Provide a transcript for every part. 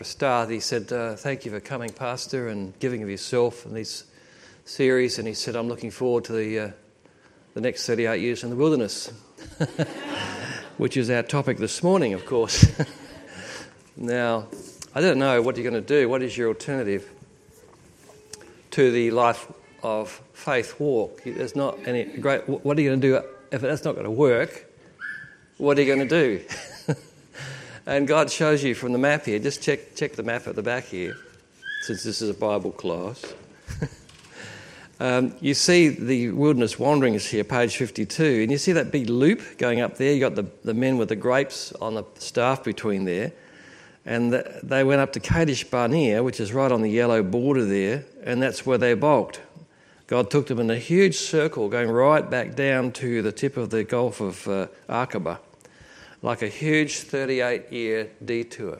start, he said, thank you for coming, Pastor, and giving of yourself in this series. And he said, I'm looking forward to the next 38 years in the wilderness, which is our topic this morning, of course. Now, I don't know what you're going to do. What is your alternative to the life of faith walk? There's not any great... What are you going to do if that's not going to work? What are you going to do? And God shows you from the map here. Just check the map at the back here, since this is a Bible class. You see the wilderness wanderings here, page 52, and you see that big loop going up there. You got the men with the grapes on the staff between there, and they went up to Kadesh Barnea, which is right on the yellow border there, and that's where they balked. God took them in a huge circle, going right back down to the tip of the Gulf of Aqaba, like a huge 38-year detour.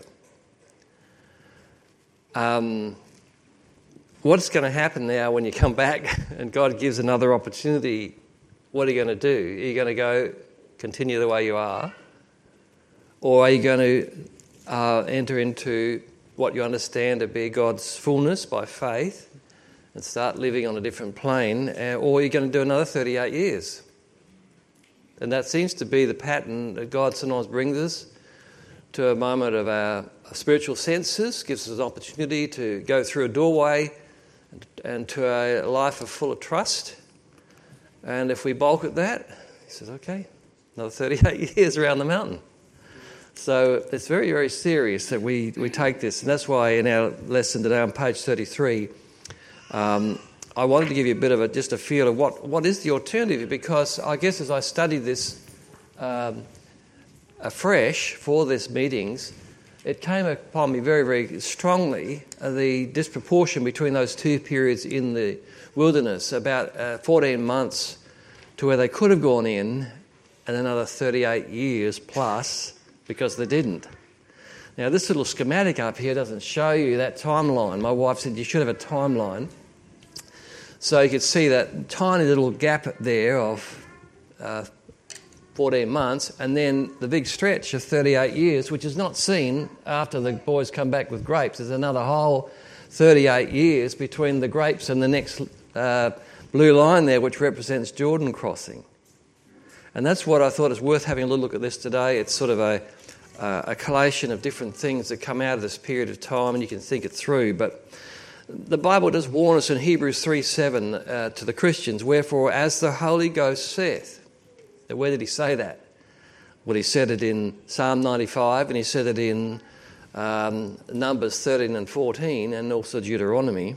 What's going to happen now when you come back and God gives another opportunity? What are you going to do? Are you going to go continue the way you are? Or are you going to enter into what you understand to be God's fullness by faith and start living on a different plane? Or are you going to do another 38 years? And that seems to be the pattern that God sometimes brings us to a moment of our spiritual senses, gives us an opportunity to go through a doorway and to a life full of trust. And if we balk at that, he says, okay, another 38 years around the mountain. So it's very, very serious that we take this. And that's why in our lesson today on page 33, I wanted to give you a bit of just a feel of what is the alternative, because I guess as I studied this afresh for these meetings, it came upon me very, very strongly the disproportion between those two periods in the wilderness, about 14 months to where they could have gone in, and another 38 years plus because they didn't. Now, this little schematic up here doesn't show you that timeline. My wife said you should have a timeline. So you could see that tiny little gap there of 14 months, and then the big stretch of 38 years, which is not seen after the boys come back with grapes. There's another whole 38 years between the grapes and the next blue line there, which represents Jordan crossing. And that's what I thought is worth having a little look at this today. It's sort of a collation of different things that come out of this period of time, and you can think it through. But the Bible does warn us in Hebrews 3:7 to the Christians, wherefore as the Holy Ghost saith. Now, where did he say that? Well, he said it in Psalm 95, and he said it in Numbers 13 and 14, and also Deuteronomy.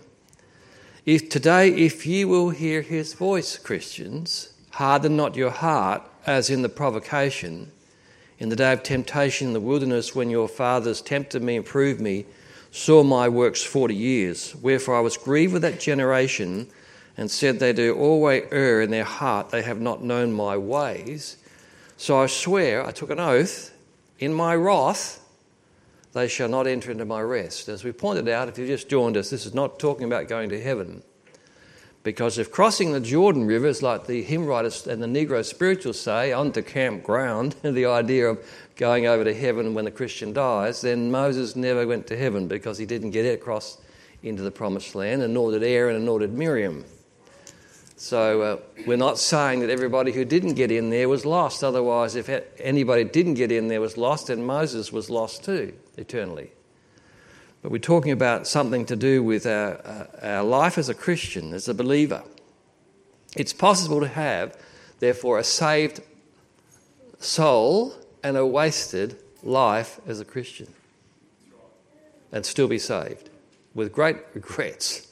If ye will hear his voice, Christians, harden not your heart as in the provocation, in the day of temptation in the wilderness, when your fathers tempted me and proved me, saw my works 40 years. Wherefore I was grieved with that generation, and said, they do always err in their heart, they have not known my ways. So I swear, I took an oath, in my wrath, they shall not enter into my rest. As we pointed out, if you've just joined us, this is not talking about going to heaven. Because if crossing the Jordan River is like the hymn writers and the Negro spirituals say, onto campground, the idea of going over to heaven when the Christian dies, then Moses never went to heaven because he didn't get across into the promised land, and nor did Aaron and nor did Miriam. So we're not saying that everybody who didn't get in there was lost. Otherwise, if anybody didn't get in there was lost, then Moses was lost too, eternally. But we're talking about something to do with our life as a Christian, as a believer. It's possible to have, therefore, a saved soul and a wasted life as a Christian and still be saved with great regrets.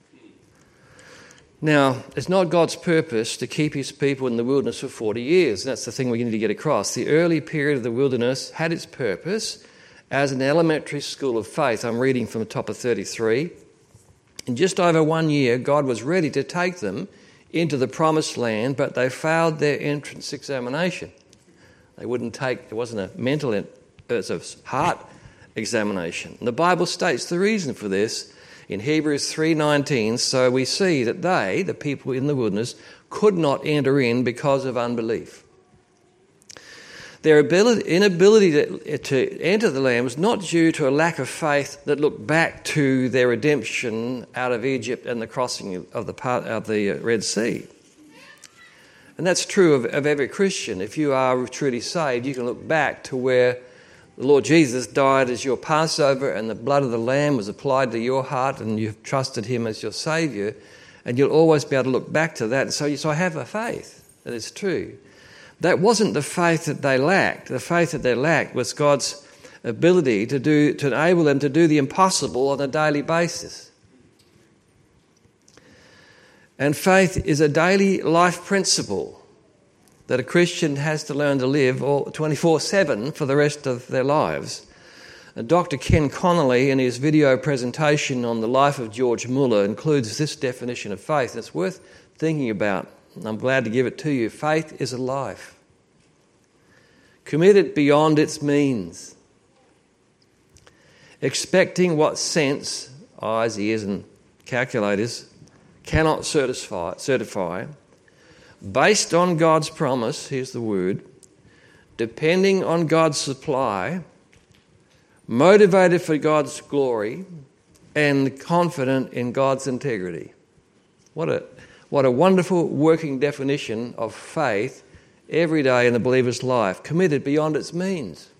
Now, it's not God's purpose to keep his people in the wilderness for 40 years. That's the thing we need to get across. The early period of the wilderness had its purpose as an elementary school of faith. I'm reading from the top of 33. In just over 1 year, God was ready to take them into the promised land, but they failed their entrance examination. They wouldn't take, it wasn't a mental, it was a heart examination. And the Bible states the reason for this in Hebrews 3:19. So we see that they, the people in the wilderness, could not enter in because of unbelief. Their inability to enter the land was not due to a lack of faith that looked back to their redemption out of Egypt and the crossing of the Red Sea. And that's true of every Christian. If you are truly saved, you can look back to where the Lord Jesus died as your Passover and the blood of the Lamb was applied to your heart and you've trusted him as your Saviour, and you'll always be able to look back to that. So I have a faith that is true. That wasn't the faith that they lacked. The faith that they lacked was God's ability to enable them to do the impossible on a daily basis. And faith is a daily life principle that a Christian has to learn to live 24/7 for the rest of their lives. And Dr. Ken Connolly, in his video presentation on the life of George Muller, includes this definition of faith. It's worth thinking about. I'm glad to give it to you. Faith is a life committed beyond its means, expecting what sense, eyes, ears and calculators cannot certify, based on God's promise, here's the word, depending on God's supply, motivated for God's glory, and confident in God's integrity. What a wonderful working definition of faith every day in the believer's life, committed beyond its means.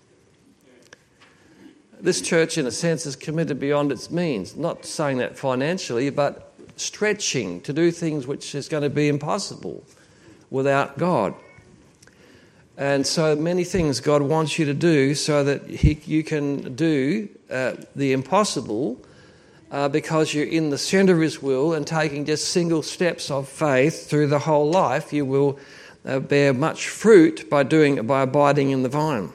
This church, in a sense, is committed beyond its means, not saying that financially, but stretching to do things which is going to be impossible without God. And so many things God wants you to do so that you can do the impossible because you're in the centre of his will and taking just single steps of faith through the whole life. You will bear much fruit by abiding in the vine.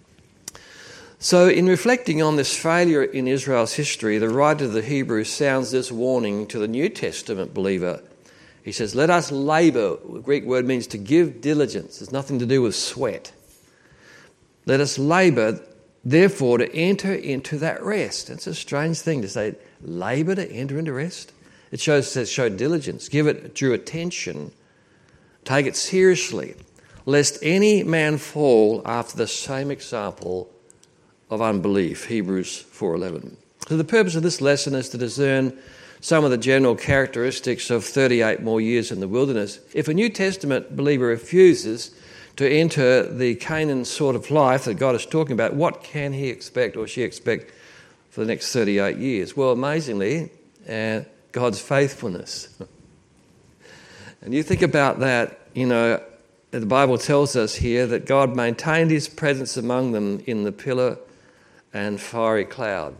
So in reflecting on this failure in Israel's history, the writer of the Hebrews sounds this warning to the New Testament believer. He says, let us labour. The Greek word means to give diligence. It's nothing to do with sweat. Let us labour, therefore, to enter into that rest. It's a strange thing to say, labour to enter into rest. It says show diligence, give it due attention, take it seriously, lest any man fall after the same example of unbelief, Hebrews 4:11. So the purpose of this lesson is to discern some of the general characteristics of 38 more years in the wilderness. If a New Testament believer refuses to enter the Canaan sort of life that God is talking about, what can he expect or she expect for the next 38 years? Well, amazingly, God's faithfulness. And you think about that, the Bible tells us here that God maintained his presence among them in the pillar and fiery cloud.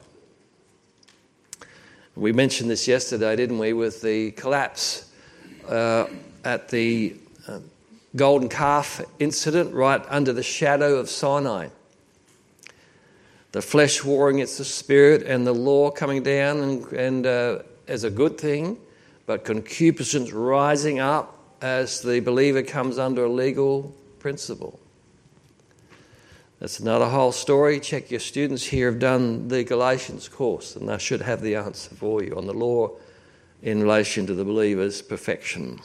We mentioned this yesterday, didn't we, with the collapse at the golden calf incident right under the shadow of Sinai. The flesh warring against the spirit and the law coming down and as a good thing, but concupiscence rising up as the believer comes under a legal principle. That's another whole story. Check your students here have done the Galatians course, and they should have the answer for you on the law in relation to the believer's perfection.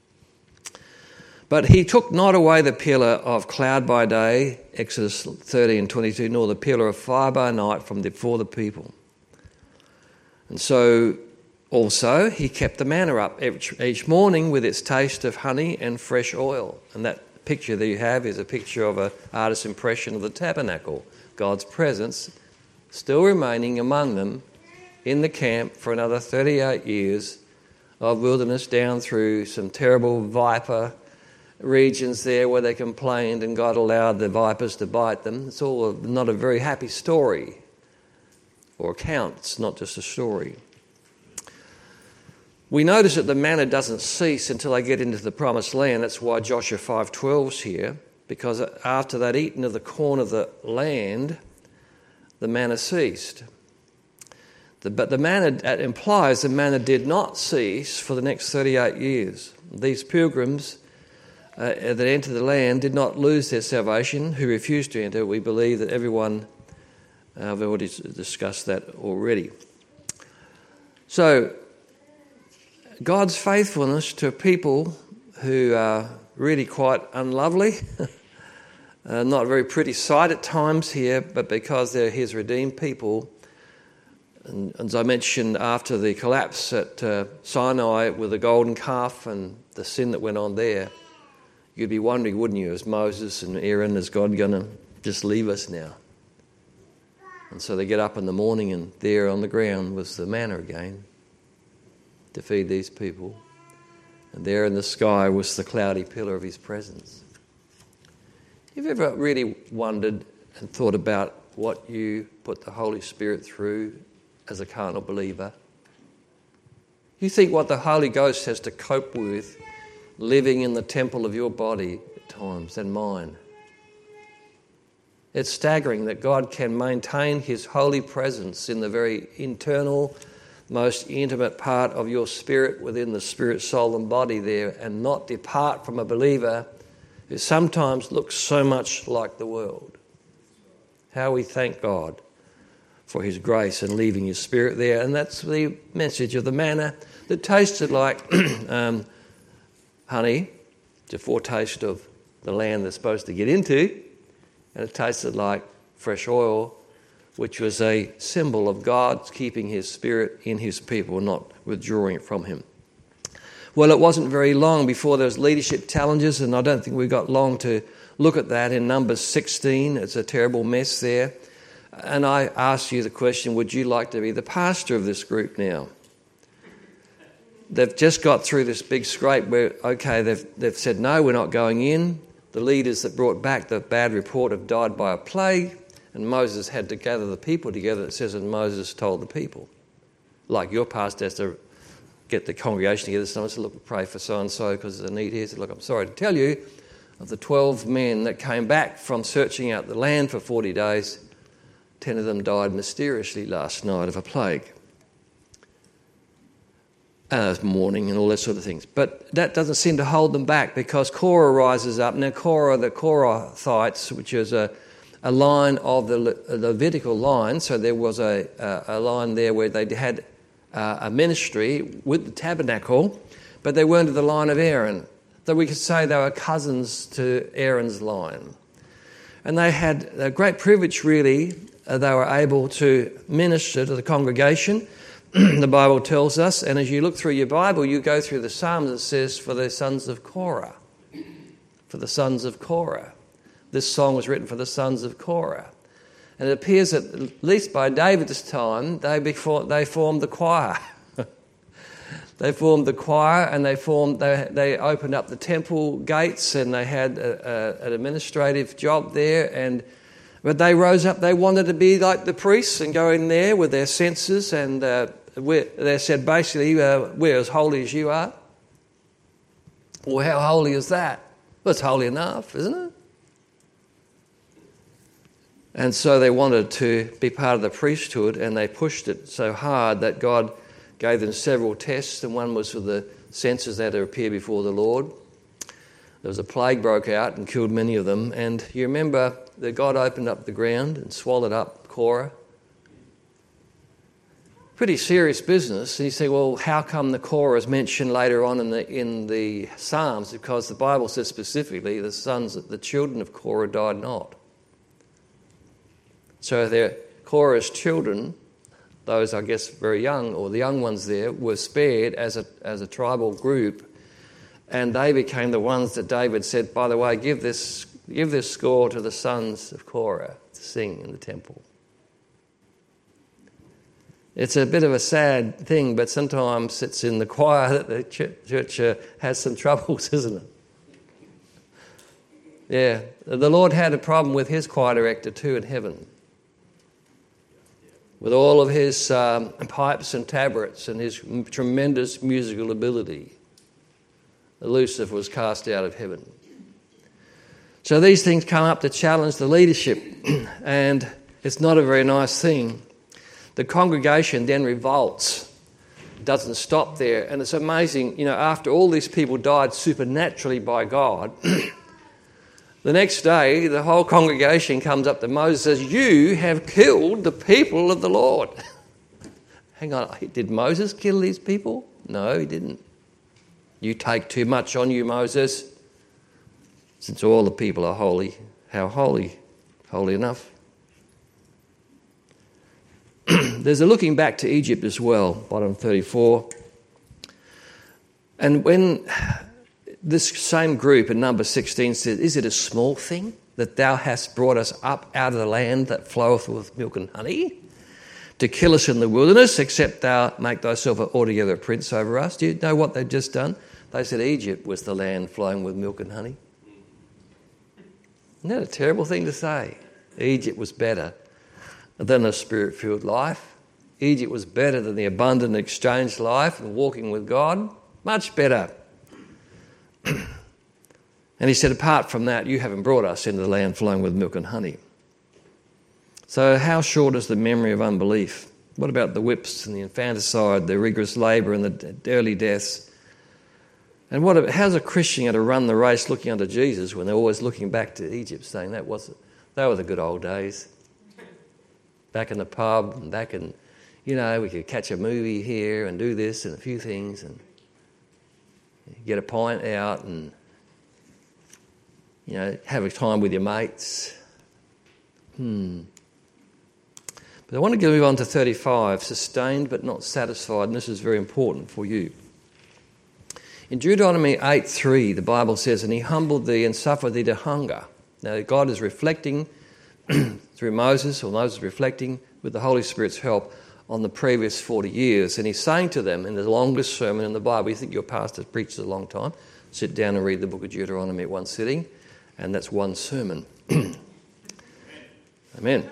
But he took not away the pillar of cloud by day, Exodus 30:22, nor the pillar of fire by night from before the people. And so also he kept the manna up each morning with its taste of honey and fresh oil. And that picture that you have is a picture of an artist's impression of the tabernacle, God's presence still remaining among them in the camp for another 38 years of wilderness, down through some terrible viper regions there where they complained and God allowed the vipers to bite them. It's all not a very happy story or account. It's not just a story. We notice that the manna doesn't cease until they get into the promised land. That's why Joshua 5:12's here, because after they'd eaten of the corn of the land, the manna ceased. But the manna implies the manna did not cease for the next 38 years. These pilgrims that entered the land did not lose their salvation, who refused to enter. We believe that everyone, I've already discussed that already. So, God's faithfulness to people who are really quite unlovely Not a very pretty sight at times here, but because they're his redeemed people. And as I mentioned, after the collapse at Sinai with the golden calf and the sin that went on there, you'd be wondering, wouldn't you, as Moses and Aaron, is God going to just leave us now? And so they get up in the morning and there on the ground was the manna again to feed these people. And there in the sky was the cloudy pillar of his presence. Have you ever really wondered and thought about what you put the Holy Spirit through as a carnal believer? You think what the Holy Ghost has to cope with living in the temple of your body at times and mine. It's staggering that God can maintain his holy presence in the very internal, most intimate part of your spirit within the spirit, soul and body there and not depart from a believer who sometimes looks so much like the world. How we thank God for his grace and leaving his spirit there. And that's the message of the manna that tasted like honey. It's a foretaste of the land they're supposed to get into. And it tasted like fresh oil, which was a symbol of God keeping his spirit in his people, not withdrawing it from him. Well, it wasn't very long before there was leadership challenges, and I don't think we got long to look at that in Numbers 16. It's a terrible mess there. And I asked you the question, would you like to be the pastor of this group now? They've just got through this big scrape where, okay, they've said, no, we're not going in. The leaders that brought back the bad report have died by a plague, and Moses had to gather the people together. It says, and Moses told the people, like your pastor has to get the congregation together. Someone said, look, pray for so-and-so because there's a need here. He said, look, I'm sorry to tell you, of the 12 men that came back from searching out the land for 40 days, 10 of them died mysteriously last night of a plague. Mourning and all that sort of things. But that doesn't seem to hold them back because Korah rises up. Now Korah, the Korathites, which is a line of the Levitical line, so there was a line there where they had a ministry with the tabernacle, but they weren't of the line of Aaron. Though we could say they were cousins to Aaron's line. And they had a great privilege, really. They were able to minister to the congregation, the Bible tells us. And as you look through your Bible, you go through the Psalms, it says, for the sons of Korah. For the sons of Korah. This song was written for the sons of Korah. And it appears that, at least by David's time, they formed the choir. They formed the choir and they opened up the temple gates and they had an administrative job there. But they rose up, they wanted to be like the priests and go in there with their censers and they said basically, we're as holy as you are. Well, how holy is that? Well, it's holy enough, isn't it? And so they wanted to be part of the priesthood and they pushed it so hard that God gave them several tests, and one was for the censers that had to appear before the Lord. There was a plague broke out and killed many of them. And you remember that God opened up the ground and swallowed up Korah. Pretty serious business. And you say, well, how come the Korah is mentioned later on in the Psalms? Because the Bible says specifically the children of Korah died not. So they're Korah's children, those I guess very young, or the young ones there, were spared as a tribal group, and they became the ones that David said, by the way, give this score to the sons of Korah to sing in the temple. It's a bit of a sad thing, but sometimes it's in the choir that the church has some troubles, isn't it? Yeah, the Lord had a problem with his choir director too in heaven. With all of his pipes and tabrets and his tremendous musical ability, Lucifer was cast out of heaven. So these things come up to challenge the leadership, and it's not a very nice thing. The congregation then revolts, doesn't stop there, and it's amazing, after all these people died supernaturally by God, the next day, the whole congregation comes up to Moses and says, you have killed the people of the Lord. Hang on, did Moses kill these people? No, he didn't. You take too much on you, Moses. Since all the people are holy, How holy? Holy enough. There's a looking back to Egypt as well, bottom 34. And when this same group in number 16 says, is it a small thing that thou hast brought us up out of the land that floweth with milk and honey, to kill us in the wilderness, except thou make thyself altogether a prince over us? Do you know what they've just done? They said Egypt was the land flowing with milk and honey. Isn't that a terrible thing to say? Egypt was better than a spirit-filled life. Egypt was better than the abundant exchange life and walking with God. Much better. And he said, apart from that, you haven't brought us into the land flowing with milk and honey. So how short is the memory of unbelief? What about the whips and the infanticide, the rigorous labour and the early deaths? And how's a Christian going to run the race looking unto Jesus when they're always looking back to Egypt, saying they were the good old days? Back in the pub, and back in, we could catch a movie here and do this and a few things and get a pint out and, have a time with your mates. But I want to move on to 35, sustained but not satisfied, and this is very important for you. In Deuteronomy 8:3, the Bible says, and he humbled thee and suffered thee to hunger. Now God is reflecting through Moses, or Moses reflecting with the Holy Spirit's help on the previous 40 years. And he's saying to them in the longest sermon in the Bible, you think your pastor preaches a long time, sit down and read the book of Deuteronomy at one sitting, and that's one sermon. Amen.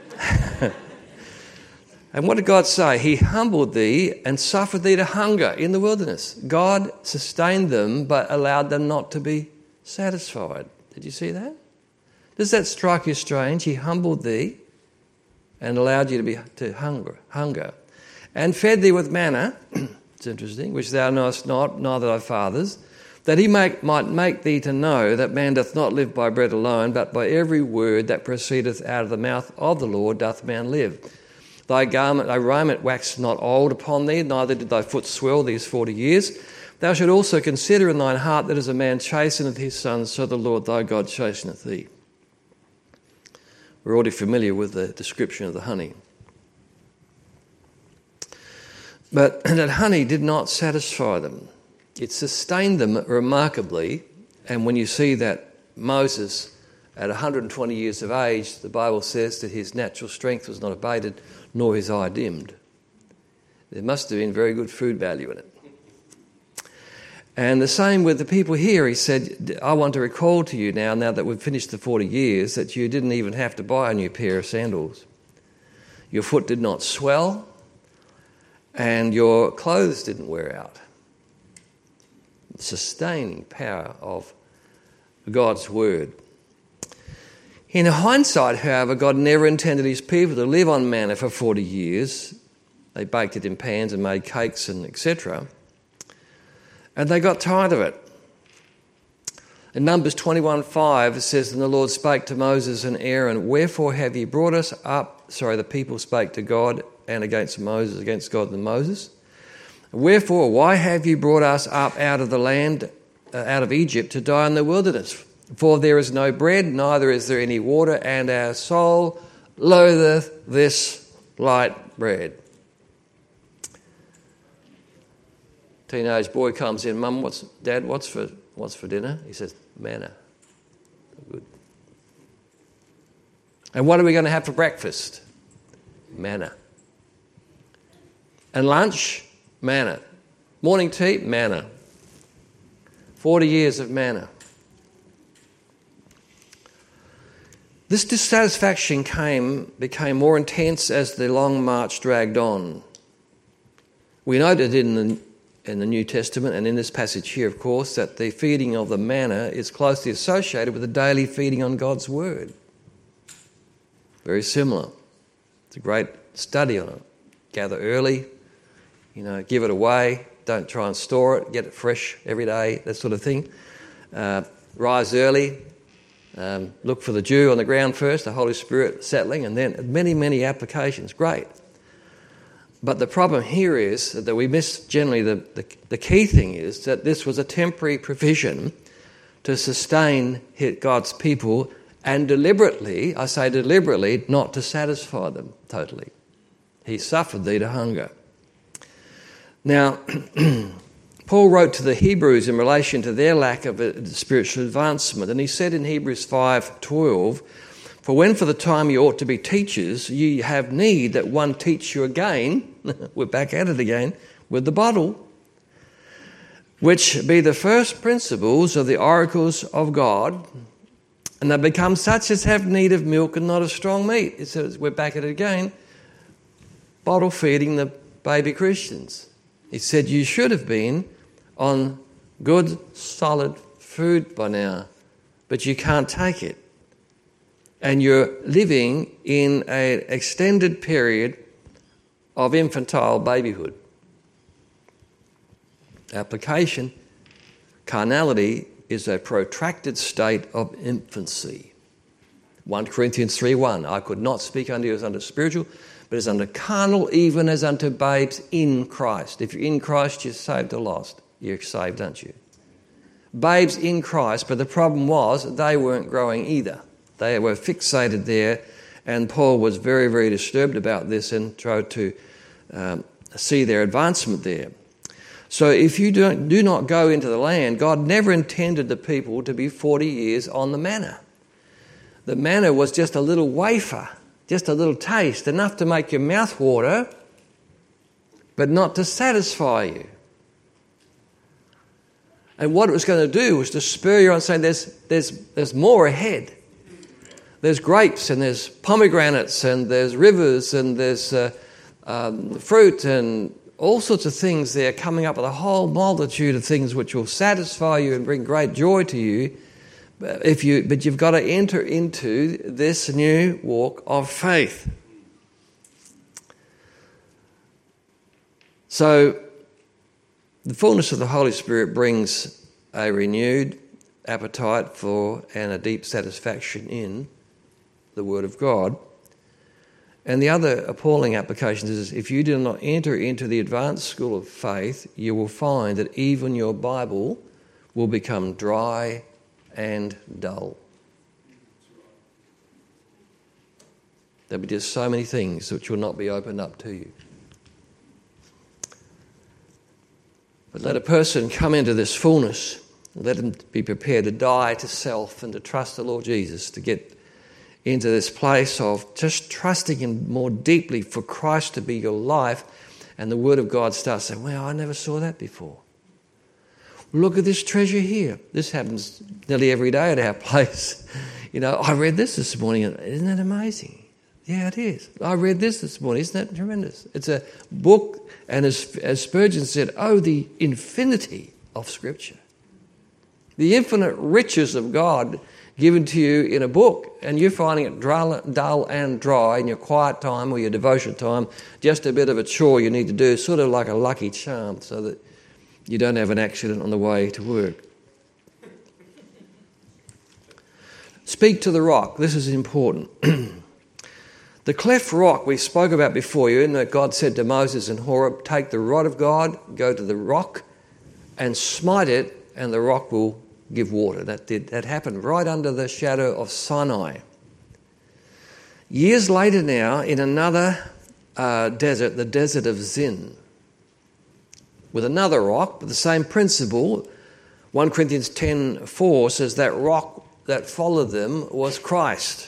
And what did God say? He humbled thee and suffered thee to hunger in the wilderness. God sustained them but allowed them not to be satisfied. Did you see that? Does that strike you strange? He humbled thee and allowed you to hunger, and fed thee with manna, it's interesting, which thou knowest not, neither thy fathers, that he might make thee to know that man doth not live by bread alone, but by every word that proceedeth out of the mouth of the Lord doth man live. Thy raiment waxed not old upon thee, neither did thy foot swell these 40 years. Thou shalt also consider in thine heart that as a man chasteneth his son, so the Lord thy God chasteneth thee. We're already familiar with the description of the honey. But that honey did not satisfy them. It sustained them remarkably. And when you see that Moses, at 120 years of age, the Bible says that his natural strength was not abated, nor his eye dimmed. There must have been very good food value in it. And the same with the people here. He said, I want to recall to you now that we've finished the 40 years, that you didn't even have to buy a new pair of sandals. Your foot did not swell, and your clothes didn't wear out. The sustaining power of God's word. In hindsight, however, God never intended his people to live on manna for 40 years. They baked it in pans and made cakes and etc. And they got tired of it. In Numbers 21:5, it says, and the Lord spake to Moses and Aaron, wherefore have ye brought us up? The people spake to God and against God and Moses. Wherefore, why have ye brought us up out of the land, out of Egypt, to die in the wilderness? For there is no bread, neither is there any water, and our soul loatheth this light bread. Teenage boy comes in, Mum, Dad, what's for dinner? He says, manna. Good. And what are we going to have for breakfast? Manna. And lunch? Manna. Morning tea? Manna. 40 years of manna. This dissatisfaction became more intense as the long march dragged on. We noted in the New Testament and in this passage here, of course, that the feeding of the manna is closely associated with the daily feeding on God's word. Very similar. It's a great study on it. Gather early, give it away. Don't try and store it. Get it fresh every day, that sort of thing. Rise early. Look for the dew on the ground first, the Holy Spirit settling, and then many, many applications. Great. But the problem here is that we miss generally the key thing is that this was a temporary provision to sustain God's people and deliberately, I say deliberately, not to satisfy them totally. He suffered thee to hunger. Now, Paul wrote to the Hebrews in relation to their lack of spiritual advancement, and he said in Hebrews 5:12, "For when for the time you ought to be teachers, ye have need that one teach you again," we're back at it again, with the bottle, "which be the first principles of the oracles of God, and they become such as have need of milk and not of strong meat." It says, we're back at it again, bottle feeding the baby Christians. He said you should have been on good, solid food by now, but you can't take it. And you're living in an extended period of infantile babyhood. Application: carnality is a protracted state of infancy. 1 Corinthians 3:1, "I could not speak unto you as unto spiritual, but as unto carnal, even as unto babes in Christ." If you're in Christ, you're saved or lost. You're saved, aren't you? Babes in Christ, but the problem was they weren't growing either. They were fixated there, and Paul was very, very disturbed about this and tried to see their advancement there. So if you do not go into the land, God never intended the people to be 40 years on the manna. The manna was just a little wafer, just a little taste, enough to make your mouth water, but not to satisfy you. And what it was going to do was to spur you on, saying there's more ahead. There's grapes and there's pomegranates and there's rivers and there's fruit and all sorts of things there, coming up with a whole multitude of things which will satisfy you and bring great joy to you. But you've got to enter into this new walk of faith. So the fullness of the Holy Spirit brings a renewed appetite for and a deep satisfaction in the Word of God. And the other appalling application is, if you do not enter into the advanced school of faith, you will find that even your Bible will become dry and dull. There'll be just so many things which will not be opened up to you. But let a person come into this fullness, let them be prepared to die to self and to trust the Lord Jesus, to get into this place of just trusting Him more deeply for Christ to be your life, and the Word of God starts saying, "Well, I never saw that before. Look at this treasure here." This happens nearly every day at our place. I read this morning, and isn't that amazing? Yeah, it is. I read this morning. Isn't that tremendous? It's a book, and as Spurgeon said, oh, the infinity of Scripture. The infinite riches of God given to you in a book, and you're finding it dull and dry in your quiet time or your devotion time, just a bit of a chore you need to do, sort of like a lucky charm, so that you don't have an accident on the way to work. Speak to the rock. This is important. The cleft rock we spoke about before you, in that God said to Moses in Horeb, "Take the rod of God, go to the rock and smite it, and the rock will give water." That happened right under the shadow of Sinai. Years later now, in another desert, the desert of Zin, with another rock, but the same principle, 1 Corinthians 10:4 says that rock that followed them was Christ.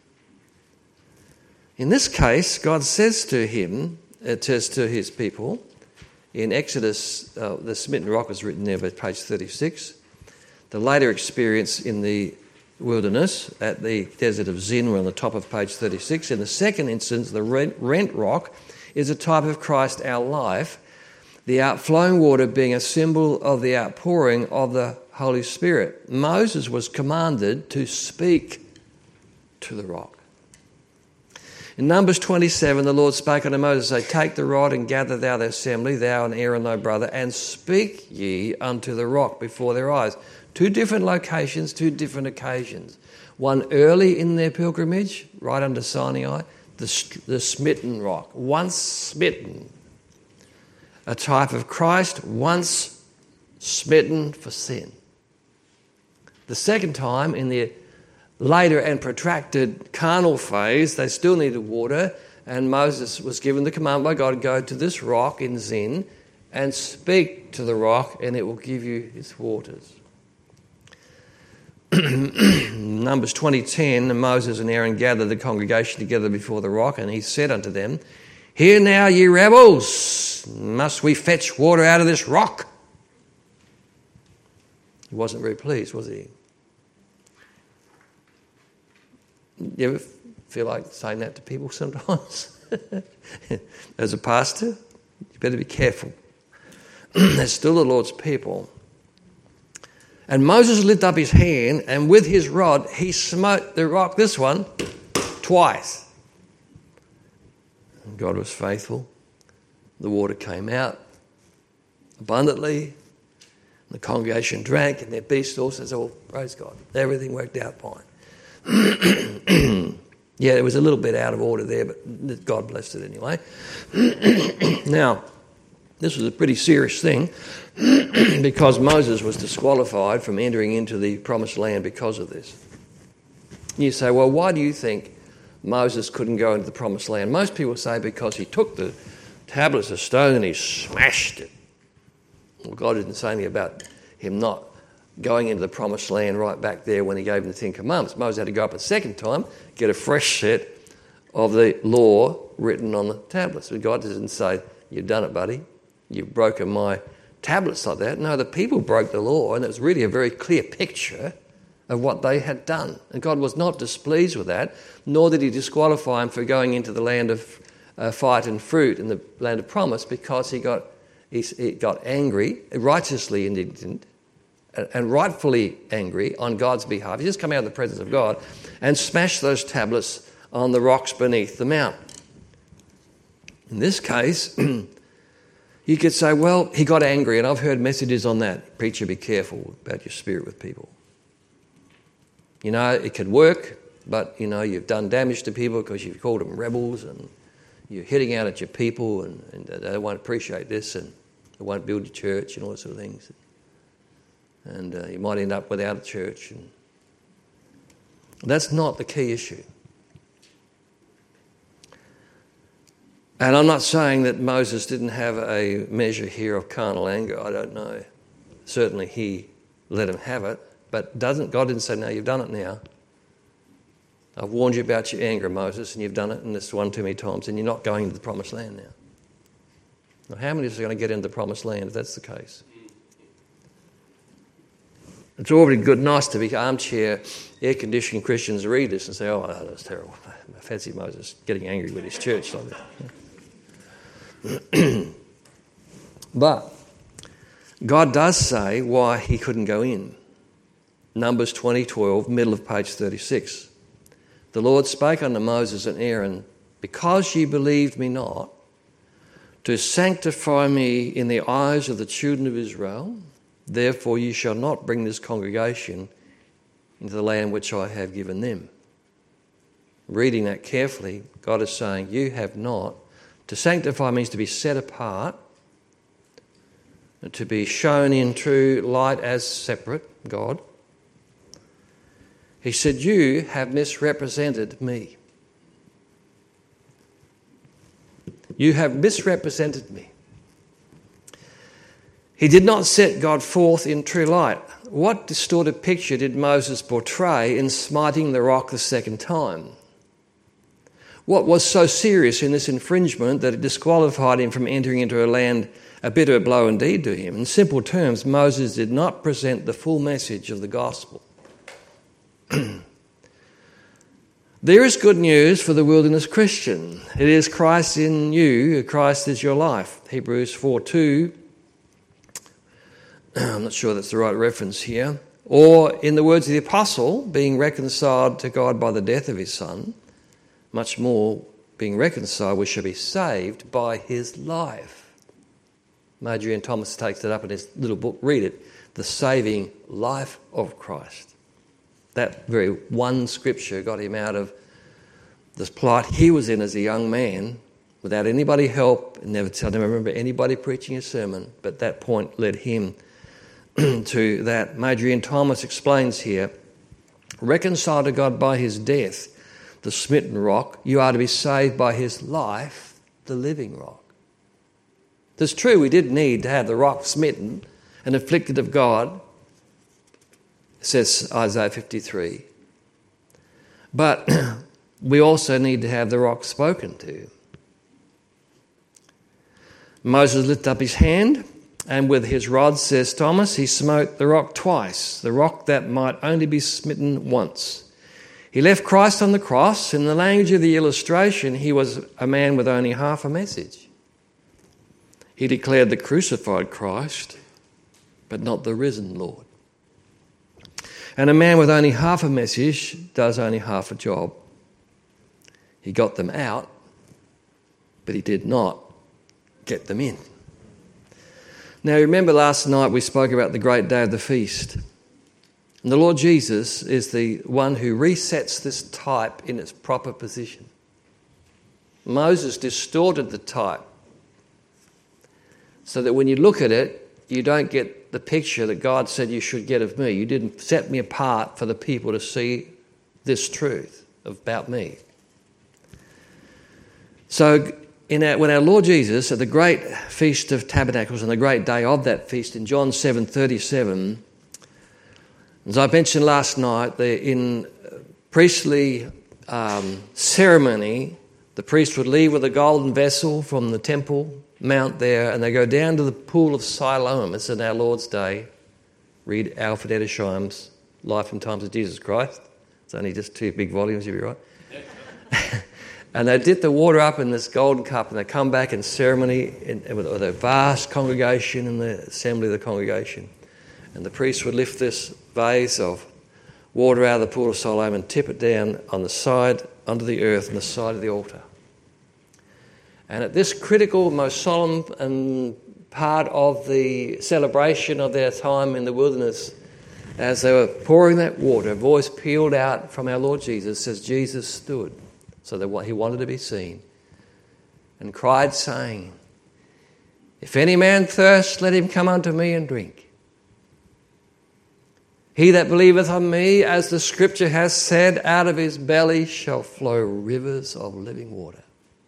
In this case, God says to his people, in Exodus, the smitten rock was written there by page 36. The later experience in the wilderness at the desert of Zin were on the top of page 36. In the second instance, the rent rock is a type of Christ, our life, the outflowing water being a symbol of the outpouring of the Holy Spirit. Moses was commanded to speak to the rock. In Numbers 27, the Lord spake unto Moses, saying, "Take the rod and gather thou the assembly, thou and Aaron thy brother, and speak ye unto the rock before their eyes." Two different locations, two different occasions. One early in their pilgrimage, right under Sinai, the smitten rock. Once smitten, a type of Christ, once smitten for sin. The second time in the later and protracted carnal phase, they still needed water, and Moses was given the command by God to go to this rock in Zin and speak to the rock, and it will give you its waters. Numbers 20:10, and Moses and Aaron gathered the congregation together before the rock, and he said unto them, Hear now, ye rebels, must we fetch water out of this rock? He wasn't very pleased, was he? You ever feel like saying that to people sometimes? As a pastor, you better be careful. They're still the Lord's people. And Moses lifted up his hand, and with his rod he smote the rock, this one, twice. And God was faithful. The water came out abundantly. The congregation drank, and their beasts also said, oh, praise God. Everything worked out fine. Yeah, it was a little bit out of order there, but God blessed it anyway. Now, this was a pretty serious thing because Moses was disqualified from entering into the promised land because of this. You say, well, why do you think Moses couldn't go into the promised land? Most people say because he took the tablets of stone and he smashed it. Well, God didn't say anything about him not going into the promised land right back there when he gave him the Ten Commandments. Moses had to go up a second time, get a fresh set of the law written on the tablets. But God didn't say, you've done it, buddy. You've broken my tablets like that. No, the people broke the law, and it was really a very clear picture of what they had done. And God was not displeased with that, nor did he disqualify him for going into the land of fight and fruit in the land of promise, because he got angry, righteously indignant, and rightfully angry on God's behalf. He just come out of the presence of God and smashed those tablets on the rocks beneath the mountain. In this case, you could say, well, he got angry, and I've heard messages on that. Preacher, be careful about your spirit with people. You know, it could work, but, you know, you've done damage to people because you've called them rebels, and you're hitting out at your people, and they won't appreciate this, and they won't build your church and all those sort of things. And you might end up without a church. And that's not the key issue. And I'm not saying that Moses didn't have a measure here of carnal anger. I don't know. Certainly he let him have it. But God didn't say, no, you've done it now. I've warned you about your anger, Moses, and you've done it, and this one too many times, and you're not going into the promised land now. Now, how many of us are going to get into the promised land if that's the case? It's already good, nice to be armchair, air-conditioned Christians who read this and say, oh, that's terrible. I fancy Moses getting angry with his church like that. But God does say why he couldn't go in. Numbers 20:12, middle of page 36. The Lord spake unto Moses and Aaron, because ye believed me not, to sanctify me in the eyes of the children of Israel, therefore ye shall not bring this congregation into the land which I have given them. Reading that carefully, God is saying, you have not. To sanctify means to be set apart, to be shown in true light as separate, God. He said, you have misrepresented me. You have misrepresented me. He did not set God forth in true light. What distorted picture did Moses portray in smiting the rock the second time? What was so serious in this infringement that it disqualified him from entering into a land a bitter blow indeed to him? In simple terms, Moses did not present the full message of the gospel. There is good news for the wilderness Christian. It is Christ in you, Christ is your life. Hebrews 4:2. I'm not sure that's the right reference here. Or, in the words of the apostle, being reconciled to God by the death of his Son, much more, being reconciled, we shall be saved by his life. Adrian Thomas takes it up in his little book. Read it. The saving life of Christ. That very one scripture got him out of this plight he was in as a young man, without anybody help. I never remember anybody preaching a sermon, but that point led him to that. Adrian Thomas explains here, reconciled to God by his death, the smitten rock, you are to be saved by his life, the living rock. It's true, we did need to have the rock smitten and afflicted of God, says Isaiah 53. But we also need to have the rock spoken to. Moses lifted up his hand, and with his rod, says Thomas, he smote the rock twice, the rock that might only be smitten once. He left Christ on the cross. In the language of the illustration, he was a man with only half a message. He declared the crucified Christ, but not the risen Lord. And a man with only half a message does only half a job. He got them out, but he did not get them in. Now, remember last night we spoke about the great day of the feast. And the Lord Jesus is the one who resets this type in its proper position. Moses distorted the type so that when you look at it, you don't get the picture that God said you should get of me. You didn't set me apart for the people to see this truth about me. So when our Lord Jesus, at the great Feast of Tabernacles and the great day of that feast in John 7:37, as I mentioned last night, in priestly ceremony, the priest would leave with a golden vessel from the temple mount there, and they go down to the pool of Siloam. It's in our Lord's Day. Read Alfred Edersheim's Life and Times of Jesus Christ. It's only just 2 big volumes, you'll be right. And they dip the water up in this golden cup, and they come back in ceremony with a vast congregation in the assembly of the congregation. And the priest would lift this vase of water out of the pool of Siloam and tip it down on the side, under the earth, on the side of the altar. And at this critical, most solemn part of the celebration of their time in the wilderness, as they were pouring that water, a voice pealed out from our Lord Jesus, says, Jesus stood, so that he wanted to be seen, and cried, saying, if any man thirst, let him come unto me and drink. He that believeth on me, as the scripture has said, out of his belly shall flow rivers of living water.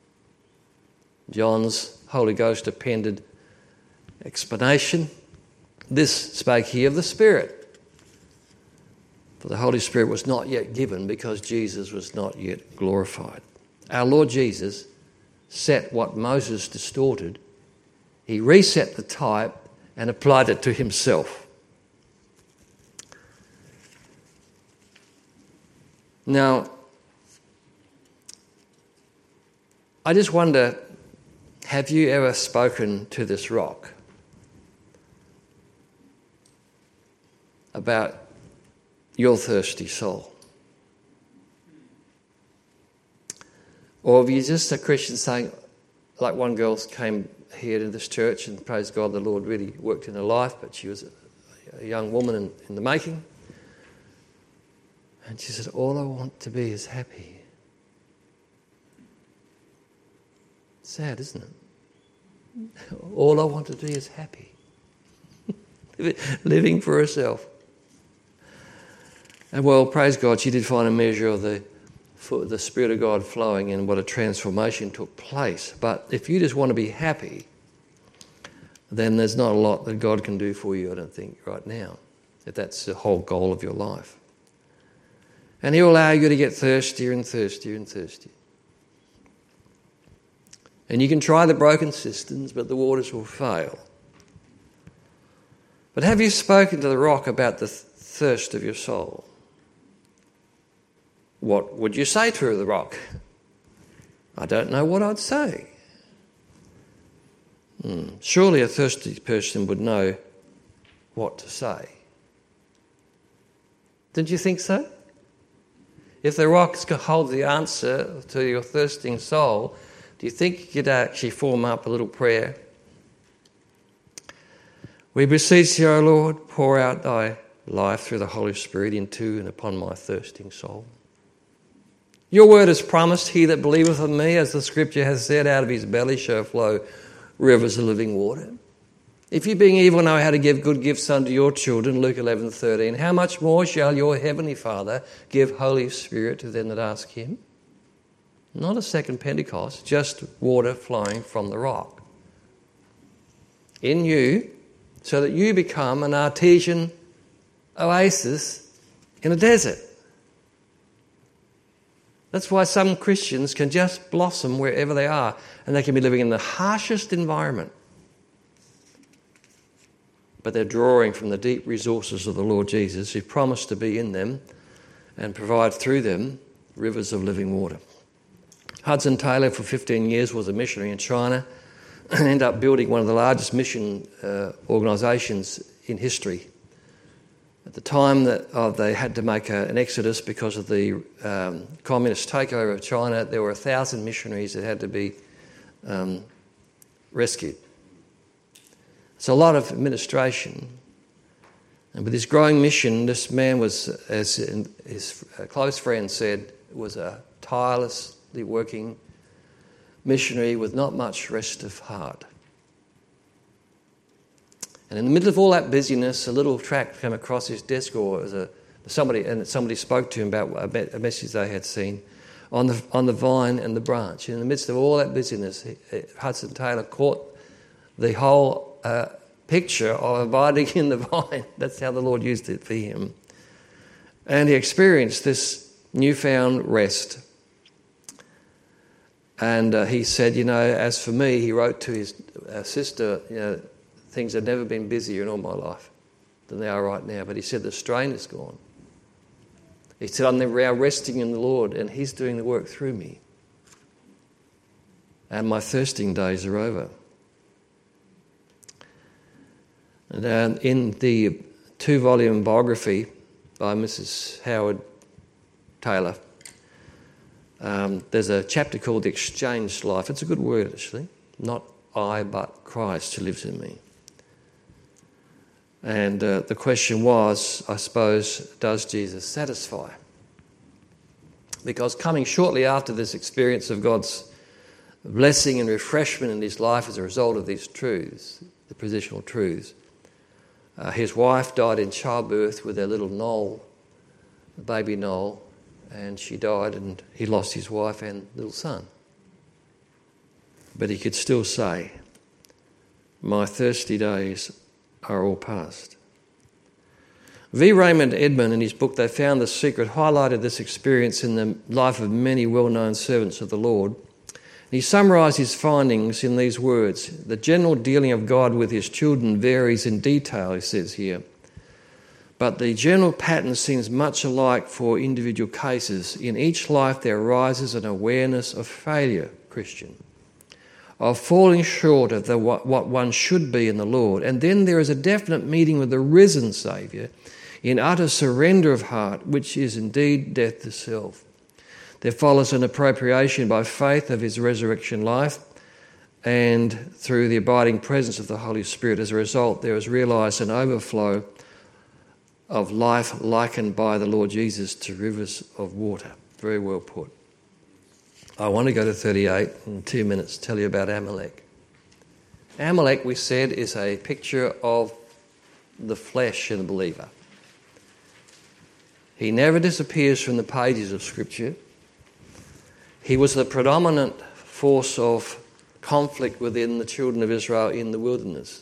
John's Holy Ghost appended explanation. This spake he of the Spirit. For the Holy Spirit was not yet given because Jesus was not yet glorified. Our Lord Jesus set what Moses distorted. He reset the type and applied it to himself. Now, I just wonder, have you ever spoken to this rock about your thirsty soul? Or have you just a Christian saying, like one girl came here to this church, and praise God, the Lord really worked in her life, but she was a young woman in the making. And she said, all I want to be is happy. Sad, isn't it? All I want to be is happy. Living for herself. And well, praise God, she did find a measure of the Spirit of God flowing, and what a transformation took place. But if you just want to be happy, then there's not a lot that God can do for you, I don't think, right now, if that's the whole goal of your life. And he'll allow you to get thirstier and thirstier and thirstier. And you can try the broken cisterns, but the waters will fail. But have you spoken to the rock about the thirst of your soul? What would you say to the rock? I don't know what I'd say. Surely a thirsty person would know what to say. Don't you think so? If the rocks could hold the answer to your thirsting soul, do you think you could actually form up a little prayer? We beseech thee, O Lord, pour out thy life through the Holy Spirit into and upon my thirsting soul. Your word has promised, he that believeth on me, as the scripture has said, out of his belly shall flow rivers of living water. If you being evil know how to give good gifts unto your children, Luke 11:13, how much more shall your heavenly Father give Holy Spirit to them that ask him? Not a second Pentecost, just water flowing from the rock. In you, so that you become an artesian oasis in a desert. That's why some Christians can just blossom wherever they are, and they can be living in the harshest environment. But they're drawing from the deep resources of the Lord Jesus, who promised to be in them and provide through them rivers of living water. Hudson Taylor for 15 years was a missionary in China and ended up building one of the largest mission organisations in history. At the time that they had to make an exodus because of the communist takeover of China, there were 1,000 missionaries that had to be rescued. It's a lot of administration. And with his growing mission, this man was, as his close friend said, was a tirelessly working missionary with not much rest of heart. And in the middle of all that busyness, a little tract came across his desk, or somebody spoke to him about a message they had seen on the vine and the branch. In the midst of all that busyness, Hudson Taylor caught the whole picture of abiding in the vine. That's how the Lord used it for him. And he experienced this newfound rest. And he said, as for me, he wrote to his sister, things have never been busier in all my life than they are right now. But he said the strain is gone. He said, I'm now resting in the Lord, and he's doing the work through me. And my thirsting days are over. And in the 2-volume biography by Mrs. Howard Taylor, there's a chapter called The Exchanged Life. It's a good word, actually. Not I, but Christ who lives in me. And the question was, I suppose, does Jesus satisfy? Because coming shortly after this experience of God's blessing and refreshment in his life as a result of these truths, the positional truths, his wife died in childbirth with their little Noel, baby Noel, and she died and he lost his wife and little son. But he could still say, my thirsty days are all past. V. Raymond Edman, in his book They Found the Secret, highlighted this experience in the life of many well-known servants of the Lord. He summarised his findings in these words. The general dealing of God with his children varies in detail, he says here. But the general pattern seems much alike for individual cases. In each life there arises an awareness of failure, Christian, of falling short of what one should be in the Lord. And then there is a definite meeting with the risen Saviour in utter surrender of heart, which is indeed death to self. There follows an appropriation by faith of his resurrection life, and through the abiding presence of the Holy Spirit. As a result, there is realised an overflow of life likened by the Lord Jesus to rivers of water. Very well put. I want to go to 38 in 2 minutes, tell you about Amalek. Amalek, we said, is a picture of the flesh in the believer. He never disappears from the pages of Scripture. He was the predominant force of conflict within the children of Israel in the wilderness.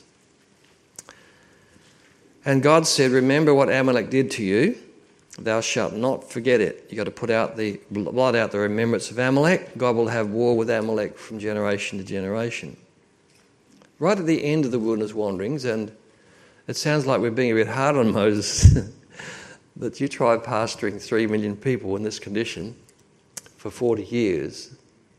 And God said, remember what Amalek did to you. Thou shalt not forget it. You've got to blot out the remembrance of Amalek. God will have war with Amalek from generation to generation. Right at the end of the wilderness wanderings, and it sounds like we're being a bit hard on Moses, that you tried pastoring 3 million people in this condition for 40 years.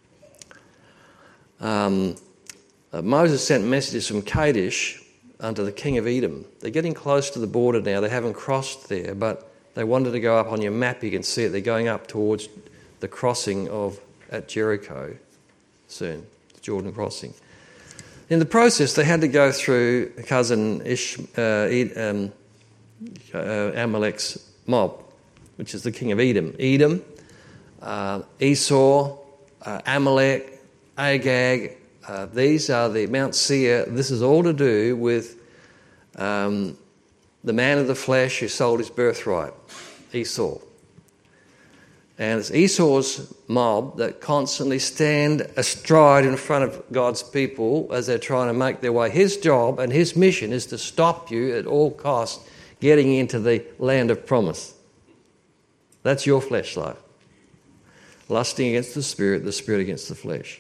Moses sent messages from Kadesh unto the king of Edom. They're getting close to the border now. They haven't crossed there, but they wanted to go up. On your map, you can see it. They're going up towards the crossing at Jericho soon, the Jordan crossing. In the process, they had to go through cousin Amalek's mob, which is the king of Edom. Edom, Esau, Amalek, Agag, These are the Mount Seir. This is all to do with the man of the flesh who sold his birthright, Esau. And it's Esau's mob that constantly stand astride in front of God's people as they're trying to make their way. His job and his mission is to stop you at all costs getting into the land of promise. That's your flesh life. Lusting against the spirit against the flesh.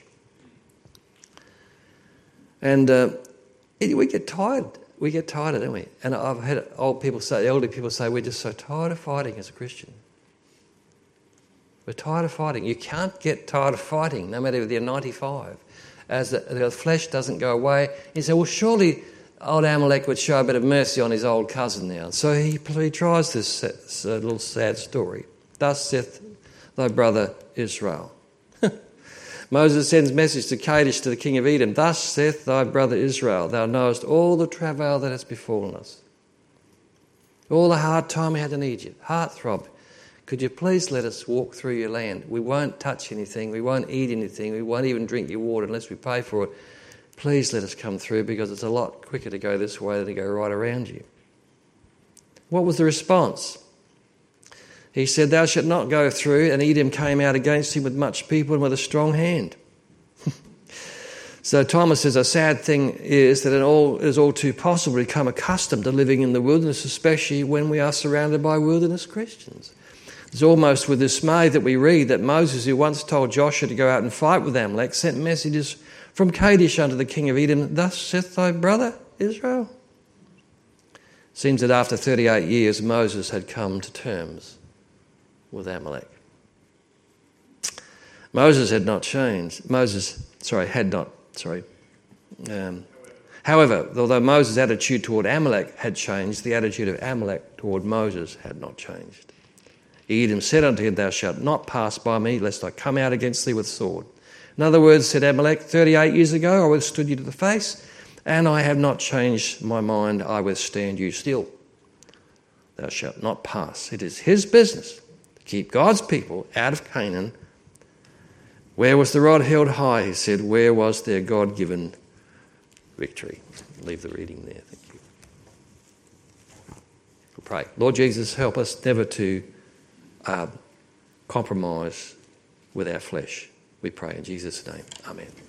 And we get tired. We get tired, don't we? And I've had elderly people say, we're just so tired of fighting as a Christian. We're tired of fighting. You can't get tired of fighting, no matter if you're 95. As the flesh doesn't go away. You say, well, surely old Amalek would show a bit of mercy on his old cousin now. So he tries this little sad story. Thus saith thy brother Israel. Moses sends message to Kadesh to the king of Edom. Thus saith thy brother Israel, thou knowest all the travail that has befallen us. All the hard time we had in Egypt. Heart throb. Could you please let us walk through your land? We won't touch anything. We won't eat anything. We won't even drink your water unless we pay for it. Please let us come through because it's a lot quicker to go this way than to go right around you. What was the response? He said, thou shalt not go through, and Edom came out against him with much people and with a strong hand. So Thomas says a sad thing is that it is all too possible to become accustomed to living in the wilderness, especially when we are surrounded by wilderness Christians. It's almost with dismay that we read that Moses, who once told Joshua to go out and fight with Amalek, sent messages from Kadesh unto the king of Edom, thus saith thy brother Israel. Seems that after 38 years, Moses had come to terms with Amalek. Moses had not changed. However, although Moses' attitude toward Amalek had changed, the attitude of Amalek toward Moses had not changed. Edom said unto him, thou shalt not pass by me, lest I come out against thee with sword. In other words, said Amalek, 38 years ago I withstood you to the face, and I have not changed my mind, I withstand you still. Thou shalt not pass. It is his business to keep God's people out of Canaan. Where was the rod held high? He said, where was their God-given victory? Leave the reading there. Thank you. We'll pray. Lord Jesus, help us never to compromise with our flesh. We pray in Jesus' name. Amen.